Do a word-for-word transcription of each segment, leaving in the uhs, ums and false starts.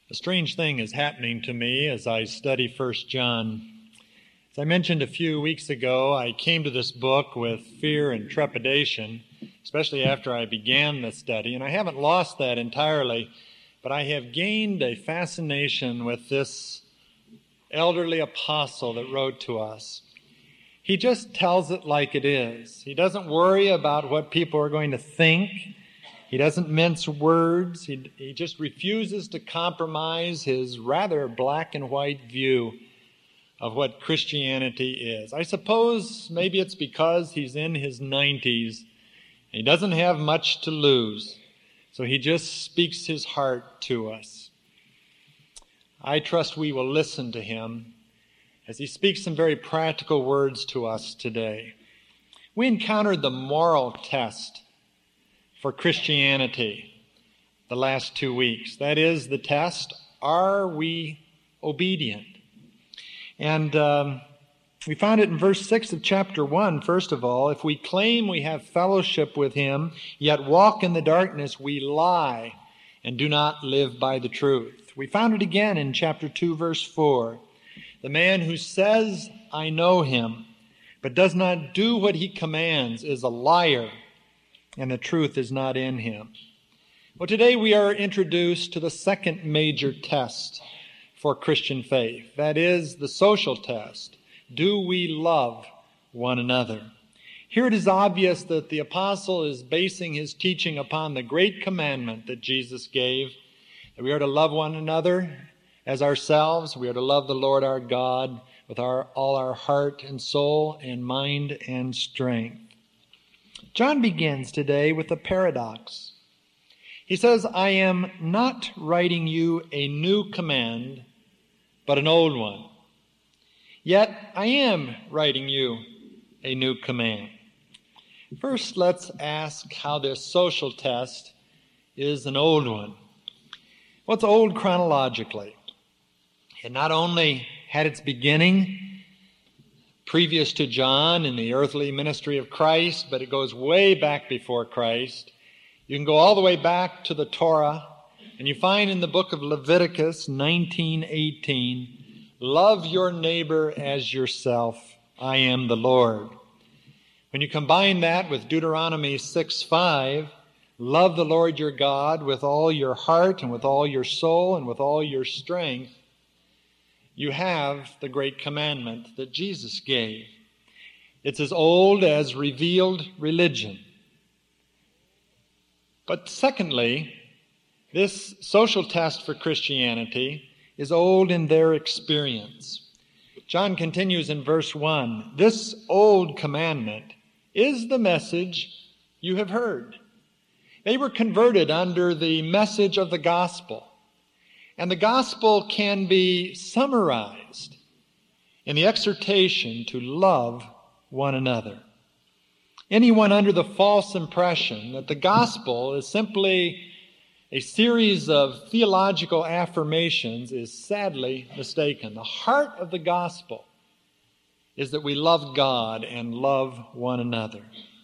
A strange thing is happening to me as I study First John. As I mentioned a few weeks ago, I came to this book with fear and trepidation, especially after I began the study, and I haven't lost that entirely, but I have gained a fascination with this elderly apostle that wrote to us. He just tells it like it is. He doesn't worry about what people are going to think. He doesn't mince words. He, he just refuses to compromise his rather black and white view of what Christianity is. I suppose maybe it's because he's in his nineties. He doesn't have much to lose, so he just speaks his heart to us. I trust we will listen to him as he speaks some very practical words to us today. We encountered the moral test for Christianity the last two weeks. That is the test, are we obedient? And um, we found it in verse six of chapter one, first of all. If we claim we have fellowship with him, yet walk in the darkness, we lie and do not live by the truth. We found it again in chapter two, verse four. The man who says, I know him, but does not do what he commands is a liar, and the truth is not in him. Well, today we are introduced to the second major test for Christian faith. That is the social test. Do we love one another? Here it is obvious that the apostle is basing his teaching upon the great commandment that Jesus gave, that we are to love one another as ourselves. We are to love the Lord our God with our, all our heart and soul and mind and strength. John begins today with a paradox. He says, I am not writing you a new command, but an old one. Yet I am writing you a new command. First, let's ask how this social test is an old one. Well, it's old chronologically. It not only had its beginning previous to John in the earthly ministry of Christ, but it goes way back before Christ. You can go all the way back to the Torah, and you find in the book of Leviticus nineteen eighteen, love your neighbor as yourself. I am the Lord. When you combine that with Deuteronomy six five, love the Lord your God with all your heart and with all your soul and with all your strength, you have the great commandment that Jesus gave. It's as old as revealed religion. But secondly, this social test for Christianity is old in their experience. John continues in verse one, this old commandment is the message you have heard. They were converted under the message of the gospel. And the gospel can be summarized in the exhortation to love one another. Anyone under the false impression that the gospel is simply a series of theological affirmations is sadly mistaken. The heart of the gospel is that we love God and love one another.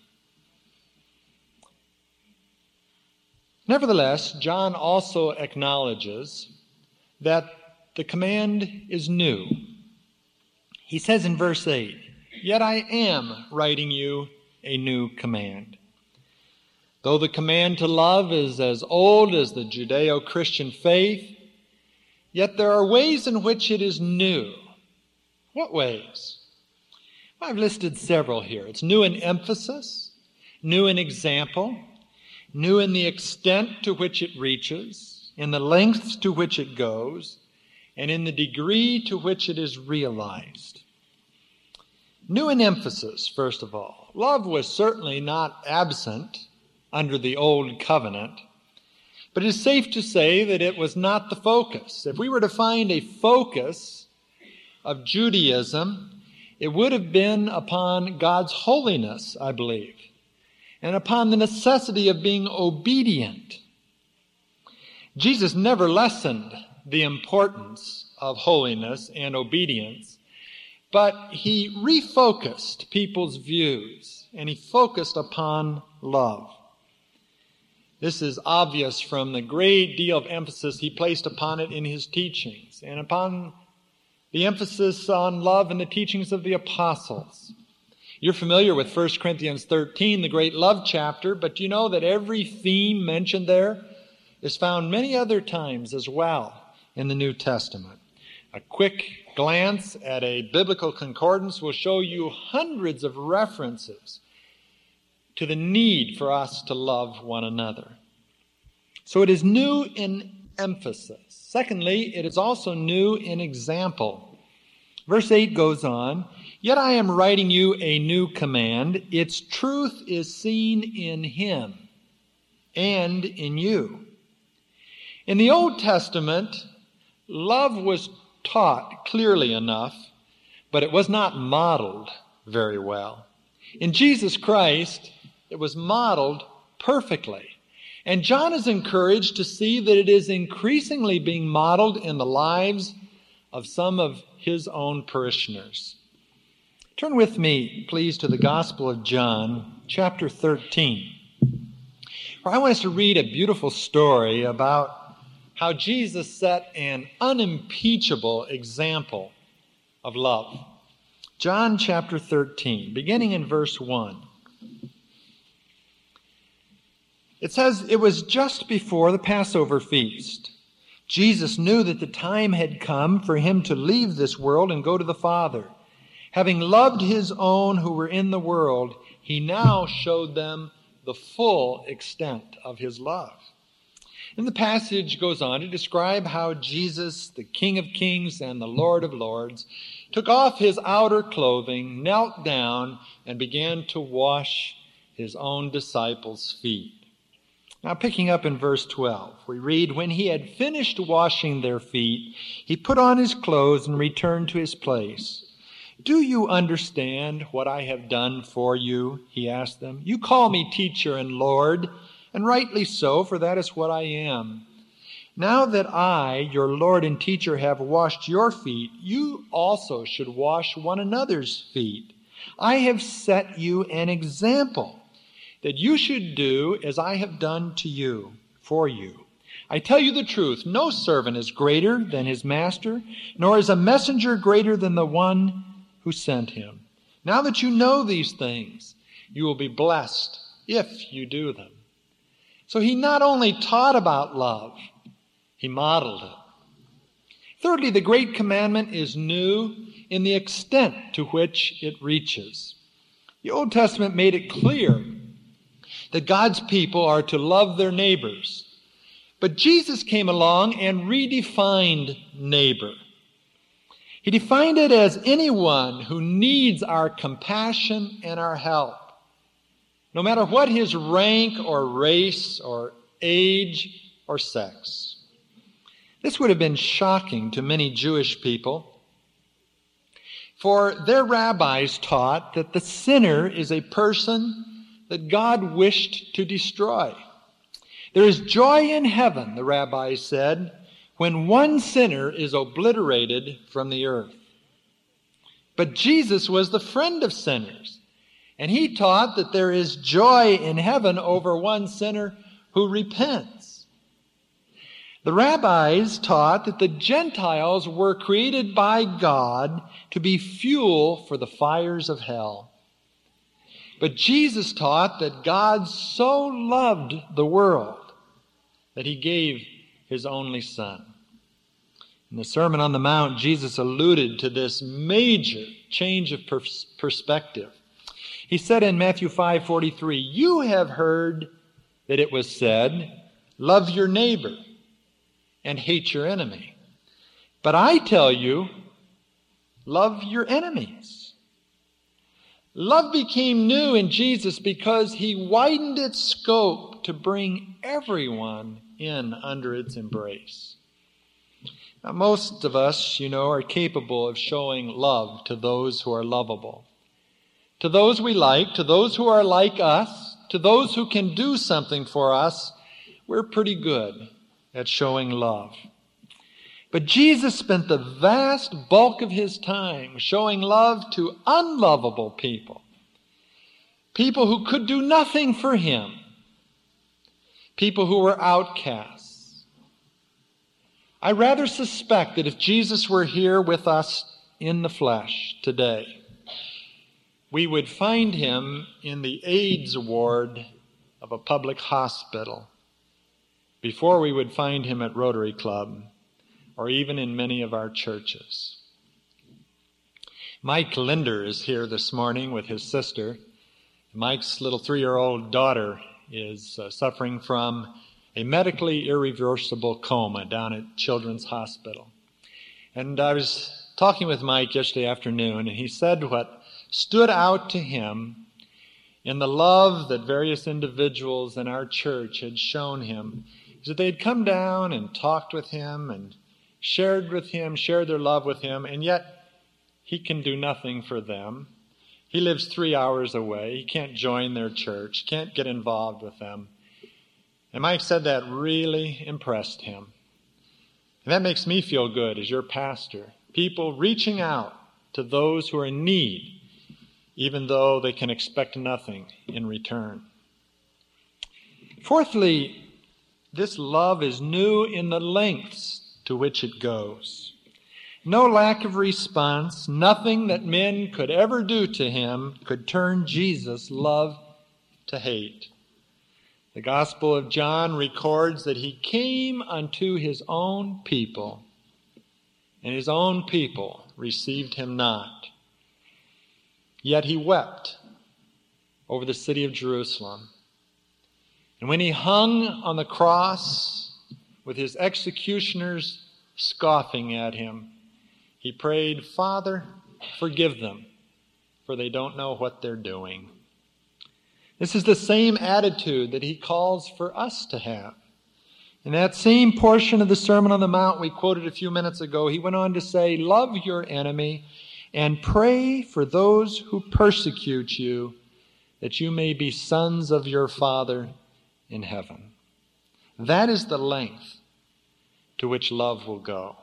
Nevertheless, John also acknowledges that the command is new. He says in verse eight, yet I am writing you a new command. Though the command to love is as old as the Judeo-Christian faith, yet there are ways in which it is new. What ways? Well, I've listed several here. It's new in emphasis, new in example, new in the extent to which it reaches, in the lengths to which it goes, and in the degree to which it is realized. New in emphasis, first of all. Love was certainly not absent under the old covenant, but it is safe to say that it was not the focus. If we were to find a focus of Judaism, it would have been upon God's holiness, I believe, and upon the necessity of being obedient. Jesus never lessened the importance of holiness and obedience, but he refocused people's views, and he focused upon love. This is obvious from the great deal of emphasis he placed upon it in his teachings and upon the emphasis on love in the teachings of the apostles. You're familiar with First Corinthians thirteen, the great love chapter, but you know that every theme mentioned there is found many other times as well in the New Testament. A quick glance at a biblical concordance will show you hundreds of references to the need for us to love one another. So it is new in emphasis. Secondly, it is also new in example. Verse eight goes on, "Yet I am writing you a new command. Its truth is seen in him and in you." In the Old Testament, love was taught clearly enough, but it was not modeled very well. In Jesus Christ, it was modeled perfectly. And John is encouraged to see that it is increasingly being modeled in the lives of some of his own parishioners. Turn with me, please, to the Gospel of John, chapter thirteen, where I want us to read a beautiful story about how Jesus set an unimpeachable example of love. John chapter thirteen, beginning in verse one. It says, "It was just before the Passover feast. Jesus knew that the time had come for him to leave this world and go to the Father. Having loved his own who were in the world, he now showed them the full extent of his love." And the passage goes on to describe how Jesus, the King of Kings and the Lord of Lords, took off his outer clothing, knelt down, and began to wash his own disciples' feet. Now, picking up in verse twelve, we read, "When he had finished washing their feet, he put on his clothes and returned to his place. 'Do you understand what I have done for you?' he asked them. 'You call me teacher and Lord, and rightly so, for that is what I am. Now that I, your Lord and teacher, have washed your feet, you also should wash one another's feet. I have set you an example, that you should do as I have done to you, for you. I tell you the truth, no servant is greater than his master, nor is a messenger greater than the one who sent him. Now that you know these things, you will be blessed if you do them." So he not only taught about love, he modeled it. Thirdly, the great commandment is new in the extent to which it reaches. The Old Testament made it clear that God's people are to love their neighbors. But Jesus came along and redefined neighbor. He defined it as anyone who needs our compassion and our help, no matter what his rank or race or age or sex. This would have been shocking to many Jewish people, for their rabbis taught that the sinner is a person that God wished to destroy. There is joy in heaven, the rabbis said, when one sinner is obliterated from the earth. But Jesus was the friend of sinners, and he taught that there is joy in heaven over one sinner who repents. The rabbis taught that the Gentiles were created by God to be fuel for the fires of hell. But Jesus taught that God so loved the world that he gave his only Son. In the Sermon on the Mount, Jesus alluded to this major change of pers- perspective. He said in Matthew five forty-three, "You have heard that it was said, 'Love your neighbor and hate your enemy.' But I tell you, love your enemies." Love became new in Jesus because he widened its scope to bring everyone in under its embrace. Now, most of us, you know, are capable of showing love to those who are lovable, to those we like, to those who are like us, to those who can do something for us. We're pretty good at showing love. But Jesus spent the vast bulk of his time showing love to unlovable people, people who could do nothing for him, people who were outcasts. I rather suspect that if Jesus were here with us in the flesh today, we would find him in the AIDS ward of a public hospital before we would find him at Rotary Club or even in many of our churches. Mike Linder is here this morning with his sister. Mike's little three-year-old daughter is uh, suffering from a medically irreversible coma down at Children's Hospital. And I was talking with Mike yesterday afternoon, and he said what stood out to him in the love that various individuals in our church had shown him is that they had come down and talked with him and shared with him, shared their love with him, and yet he can do nothing for them. He lives three hours away. He can't join their church, can't get involved with them. And Mike said that really impressed him. And that makes me feel good as your pastor. People reaching out to those who are in need, even though they can expect nothing in return. Fourthly, this love is new in the lengths to which it goes. No lack of response, nothing that men could ever do to him could turn Jesus' love to hate. The Gospel of John records that he came unto his own people, and his own people received him not. Yet he wept over the city of Jerusalem. And when he hung on the cross with his executioners scoffing at him, he prayed, "Father, forgive them, for they don't know what they're doing." This is the same attitude that he calls for us to have. In that same portion of the Sermon on the Mount we quoted a few minutes ago, he went on to say, "Love your enemy and pray for those who persecute you, that you may be sons of your Father in heaven." That is the length to which love will go.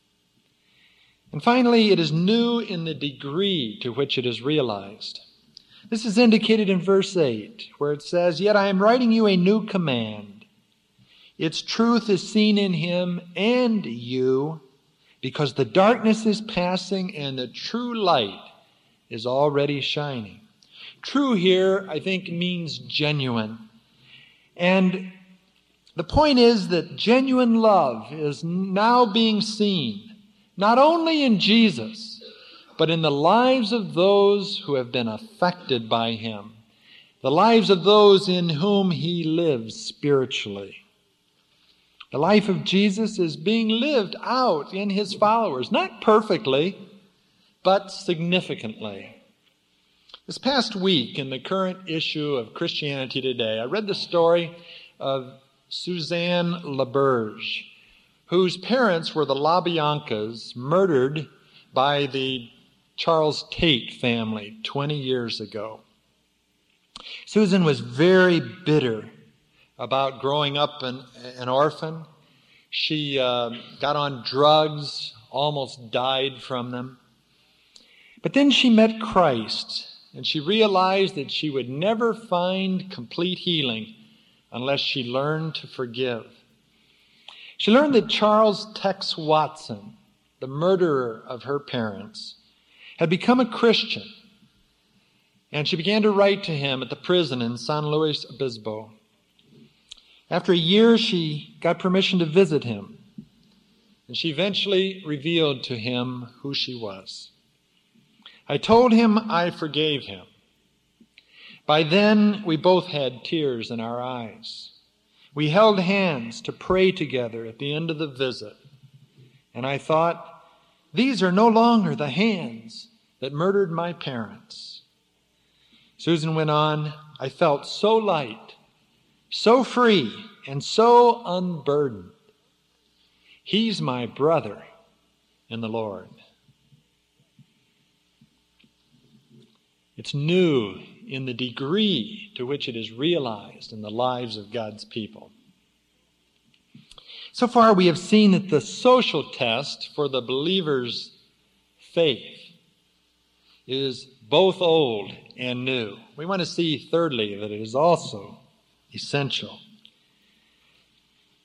And finally, it is new in the degree to which it is realized. This is indicated in verse eight, where it says, "Yet I am writing you a new command. Its truth is seen in him and you, because the darkness is passing and the true light is already shining." True here, I think, means genuine. And the point is that genuine love is now being seen, not only in Jesus, but in the lives of those who have been affected by him, the lives of those in whom he lives spiritually. The life of Jesus is being lived out in his followers, not perfectly, but significantly. This past week, in the current issue of Christianity Today, I read the story of Suzanne LaBerge, whose parents were the LaBiancas, murdered by the Charles Tate family twenty years ago. Susan was very bitter about growing up an, an orphan. She uh, got on drugs, almost died from them. But then she met Christ, and she realized that she would never find complete healing unless she learned to forgive. She learned that Charles Tex Watson, the murderer of her parents, had become a Christian, and she began to write to him at the prison in San Luis Obispo. After a year, she got permission to visit him, and she eventually revealed to him who she was. "I told him I forgave him. By then, we both had tears in our eyes. We held hands to pray together at the end of the visit, and I thought, these are no longer the hands that murdered my parents." Susan went on, "I felt so light, so free, and so unburdened. He's my brother in the Lord." It's new in the degree to which it is realized in the lives of God's people. So far, we have seen that the social test for the believer's faith is both old and new. We want to see, thirdly, that it is also essential.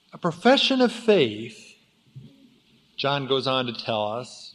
A profession of faith, John goes on to tell us,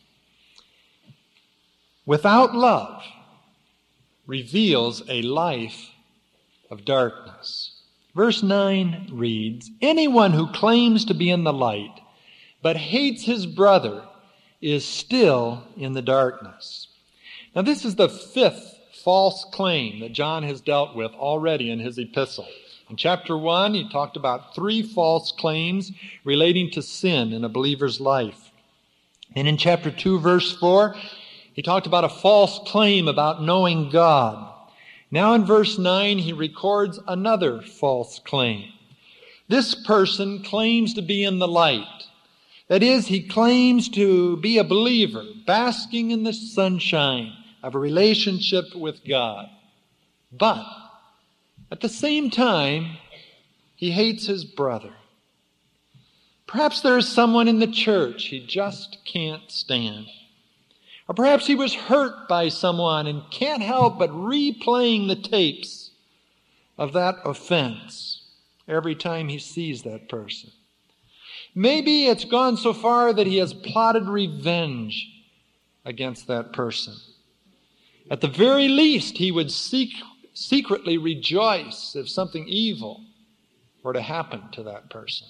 without love reveals a life of darkness. Verse nine reads, "Anyone who claims to be in the light but hates his brother is still in the darkness." Now this is the fifth false claim that John has dealt with already in his epistle. In chapter one, he talked about three false claims relating to sin in a believer's life. And in chapter two, verse four, he talked about a false claim about knowing God. Now in verse nine, he records another false claim. This person claims to be in the light. That is, he claims to be a believer, basking in the sunshine of a relationship with God. But at the same time, he hates his brother. Perhaps there is someone in the church he just can't stand. Or perhaps he was hurt by someone and can't help but replaying the tapes of that offense every time he sees that person. Maybe it's gone so far that he has plotted revenge against that person. At the very least, he would seek, secretly rejoice if something evil were to happen to that person.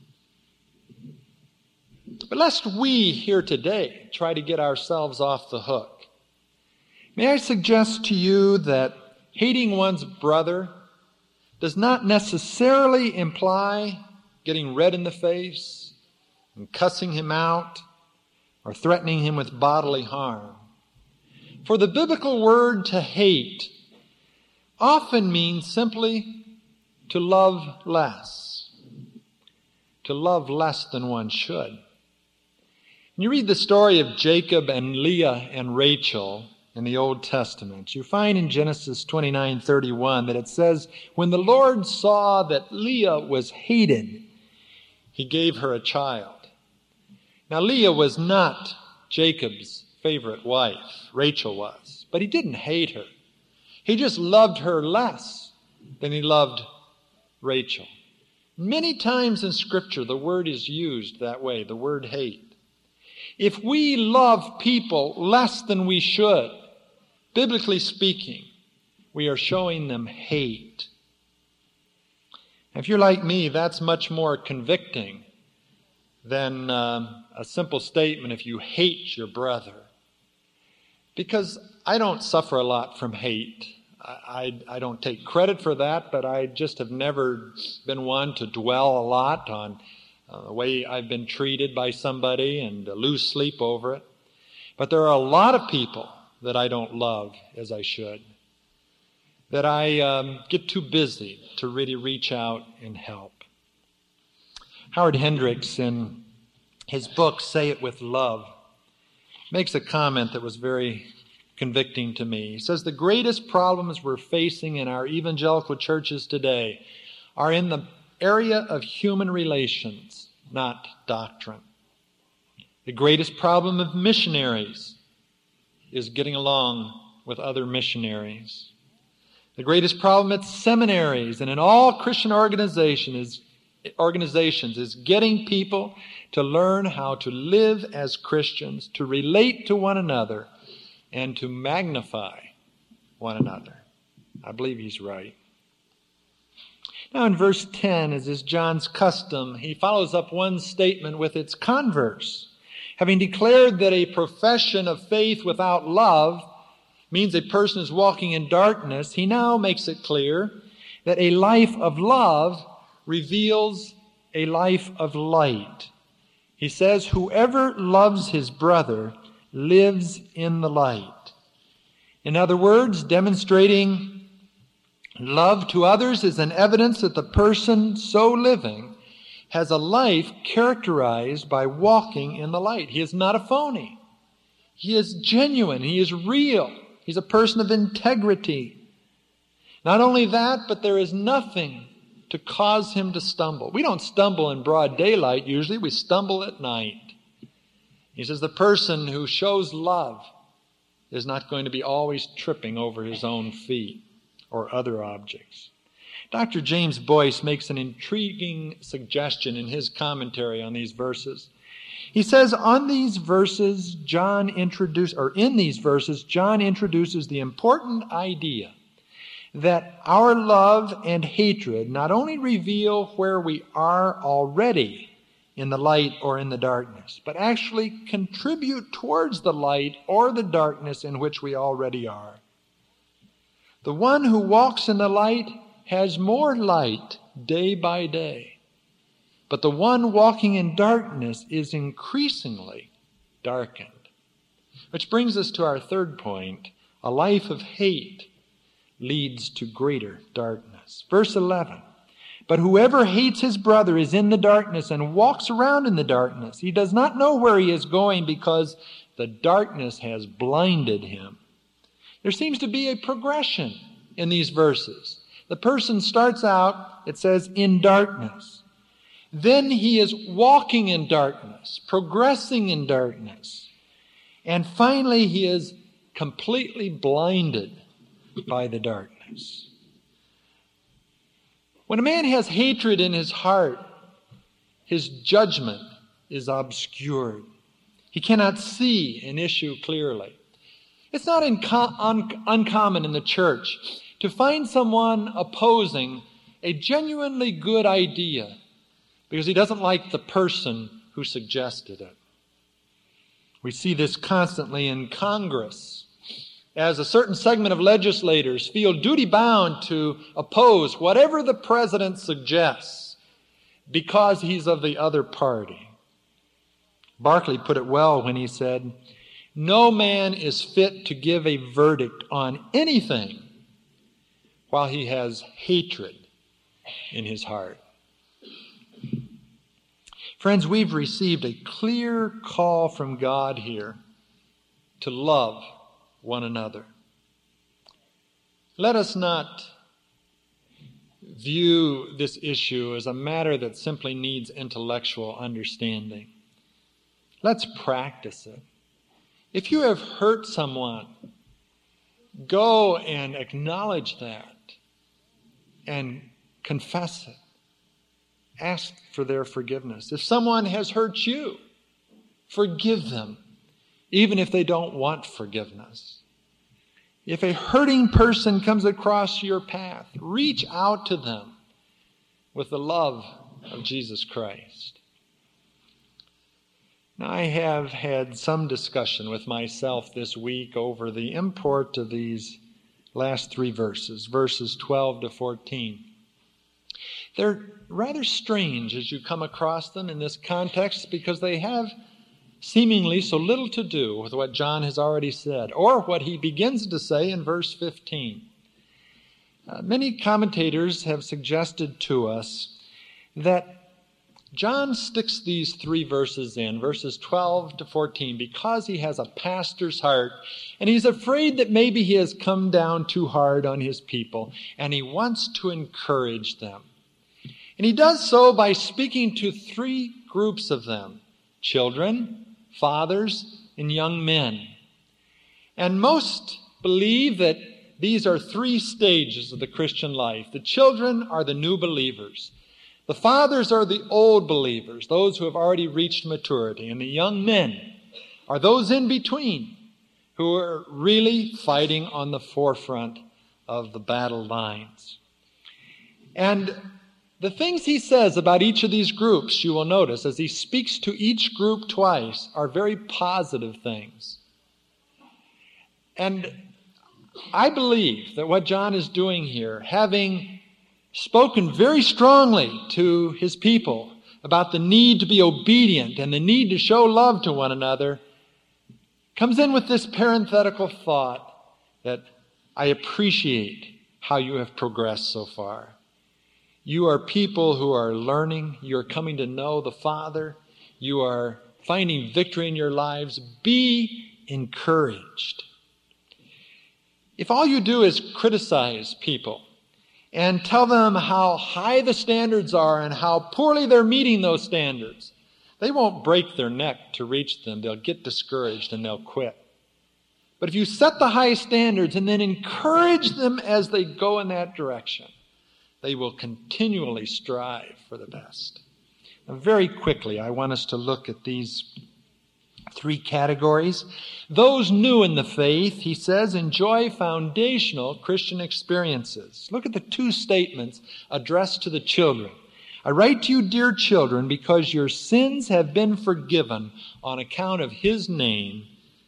But lest we here today try to get ourselves off the hook, may I suggest to you that hating one's brother does not necessarily imply getting red in the face and cussing him out or threatening him with bodily harm. For the biblical word to hate often means simply to love less, to love less than one should. When you read the story of Jacob and Leah and Rachel in the Old Testament, you find in Genesis twenty-nine thirty-one that it says, "When the Lord saw that Leah was hated, he gave her a child." Now Leah was not Jacob's favorite wife. Rachel was. But he didn't hate her. He just loved her less than he loved Rachel. Many times in Scripture the word is used that way, the word hate. If we love people less than we should, biblically speaking, we are showing them hate. If you're like me, that's much more convicting than um, a simple statement if you hate your brother. Because I don't suffer a lot from hate. I, I, I don't take credit for that, but I just have never been one to dwell a lot on Uh, the way I've been treated by somebody and uh, lose sleep over it. But there are a lot of people that I don't love as I should, that I um, get too busy to really reach out and help. Howard Hendricks, in his book, Say It With Love, makes a comment that was very convicting to me. He says, "The greatest problems we're facing in our evangelical churches today are in the area of human relations, not doctrine. The greatest problem of missionaries is getting along with other missionaries. The greatest problem at seminaries and in all Christian organization is, organizations is getting people to learn how to live as Christians, to relate to one another, and to magnify one another." I believe he's right. Now in verse ten, as is John's custom, he follows up one statement with its converse. Having declared that a profession of faith without love means a person is walking in darkness, he now makes it clear that a life of love reveals a life of light. He says, "Whoever loves his brother lives in the light." In other words, demonstrating love to others is an evidence that the person so living has a life characterized by walking in the light. He is not a phony. He is genuine. He is real. He's a person of integrity. Not only that, but there is nothing to cause him to stumble. We don't stumble in broad daylight usually. We stumble at night. He says the person who shows love is not going to be always tripping over his own feet or other objects. Doctor James Boyce makes an intriguing suggestion in his commentary on these verses. He says, on these verses, John introduce, or in these verses, John introduces the important idea that our love and hatred not only reveal where we are already in the light or in the darkness, but actually contribute towards the light or the darkness in which we already are. The one who walks in the light has more light day by day, but the one walking in darkness is increasingly darkened. Which brings us to our third point. A life of hate leads to greater darkness. Verse eleven, but whoever hates his brother is in the darkness and walks around in the darkness. He does not know where he is going because the darkness has blinded him. There seems to be a progression in these verses. The person starts out, it says, in darkness. Then he is walking in darkness, progressing in darkness. And finally he is completely blinded by the darkness. When a man has hatred in his heart, his judgment is obscured. He cannot see an issue clearly. It's not unco- un- uncommon in the church to find someone opposing a genuinely good idea because he doesn't like the person who suggested it. We see this constantly in Congress, as a certain segment of legislators feel duty-bound to oppose whatever the president suggests because he's of the other party. Barclay put it well when he said, no man is fit to give a verdict on anything while he has hatred in his heart. Friends, we've received a clear call from God here to love one another. Let us not view this issue as a matter that simply needs intellectual understanding. Let's practice it. If you have hurt someone, go and acknowledge that and confess it. Ask for their forgiveness. If someone has hurt you, forgive them, even if they don't want forgiveness. If a hurting person comes across your path, reach out to them with the love of Jesus Christ. Now, I have had some discussion with myself this week over the import of these last three verses, verses twelve to fourteen. They're rather strange as you come across them in this context because they have seemingly so little to do with what John has already said or what he begins to say in verse fifteen. Uh, many commentators have suggested to us that John sticks these three verses in, verses twelve to fourteen, because he has a pastor's heart and he's afraid that maybe he has come down too hard on his people and he wants to encourage them. And he does so by speaking to three groups of them: children, fathers, and young men. And most believe that these are three stages of the Christian life. The children are the new believers. The fathers are the old believers, those who have already reached maturity. And the young men are those in between who are really fighting on the forefront of the battle lines. And the things he says about each of these groups, you will notice, as he speaks to each group twice, are very positive things. And I believe that what John is doing here, having spoken very strongly to his people about the need to be obedient and the need to show love to one another, comes in with this parenthetical thought that I appreciate how you have progressed so far. You are people who are learning. You are coming to know the Father. You are finding victory in your lives. Be encouraged. If all you do is criticize people and tell them how high the standards are and how poorly they're meeting those standards, they won't break their neck to reach them. They'll get discouraged and they'll quit. But if you set the high standards and then encourage them as they go in that direction, They will continually strive for the best. Now, very quickly, I want us to look at these three categories. Those new in the faith, he says, enjoy foundational Christian experiences. Look at the two statements addressed to the children. I write to you, dear children, because your sins have been forgiven on account of his name,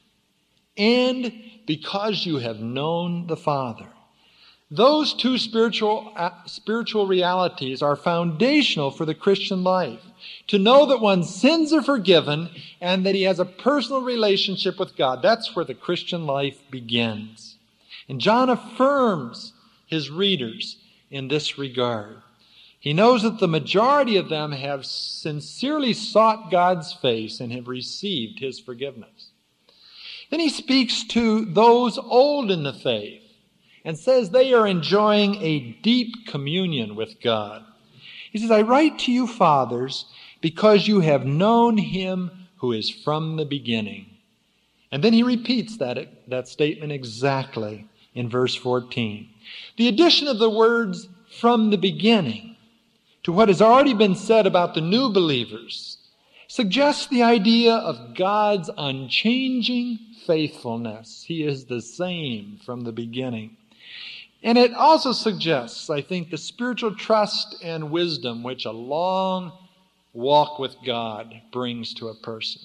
and because you have known the Father. Those two spiritual, uh, spiritual realities are foundational for the Christian life. To know that one's sins are forgiven and that he has a personal relationship with God. That's where the Christian life begins. And John affirms his readers in this regard. He knows that the majority of them have sincerely sought God's face and have received his forgiveness. Then he speaks to those old in the faith and says they are enjoying a deep communion with God. He says, I write to you, fathers, because you have known him who is from the beginning. And then he repeats that, that statement exactly in verse fourteen. The addition of the words from the beginning to what has already been said about the new believers suggests the idea of God's unchanging faithfulness. He is the same from the beginning. And it also suggests, I think, the spiritual trust and wisdom which a long walk with God brings to a person.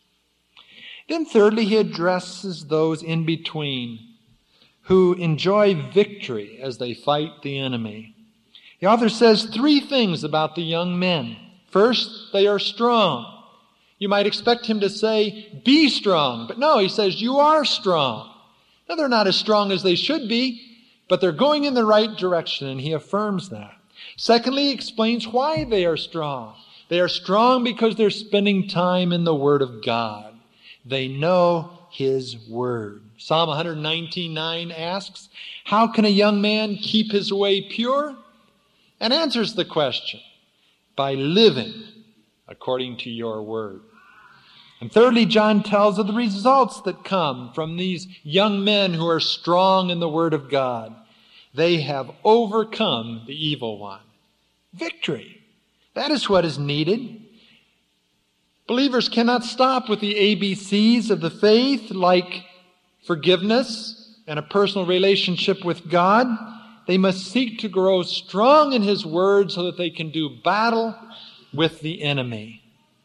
Then thirdly, he addresses those in between who enjoy victory as they fight the enemy. The author says three things about the young men. First, they are strong. You might expect him to say, be strong. But no, he says, you are strong. Now, they're not as strong as they should be, but they're going in the right direction, and he affirms that. Secondly, he explains why they are strong. They are strong because they're spending time in the Word of God. They know his Word. Psalm one nineteen nine asks, how can a young man keep his way pure? And answers the question, by living according to your Word. And thirdly, John tells of the results that come from these young men who are strong in the Word of God. They have overcome the evil one. Victory. That is what is needed. Believers cannot stop with the A B Cs of the faith, like forgiveness and a personal relationship with God. They must seek to grow strong in his Word so that they can do battle with the enemy.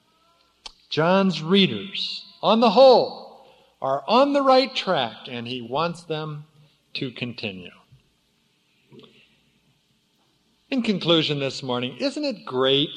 John's readers, on the whole, are on the right track, and he wants them to continue. In conclusion this morning, isn't it great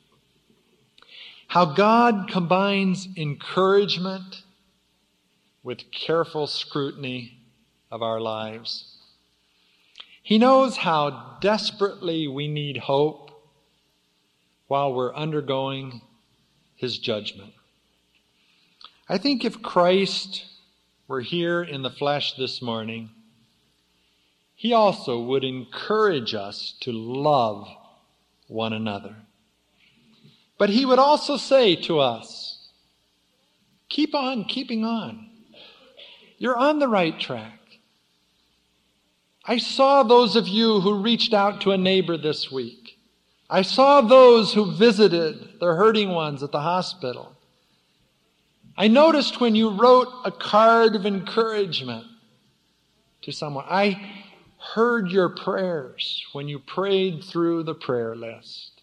how God combines encouragement with careful scrutiny of our lives? He knows how desperately we need hope while we're undergoing his judgment. I think if Christ were here in the flesh this morning, he also would encourage us to love one another. But he would also say to us, keep on keeping on. You're on the right track. I saw those of you who reached out to a neighbor this week. I saw those who visited the hurting ones at the hospital. I noticed when you wrote a card of encouragement to someone. I heard your prayers when you prayed through the prayer list.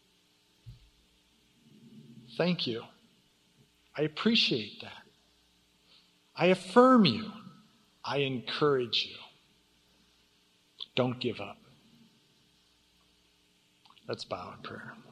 Thank you. I appreciate that. I affirm you. I encourage you. Don't give up. Let's bow in prayer.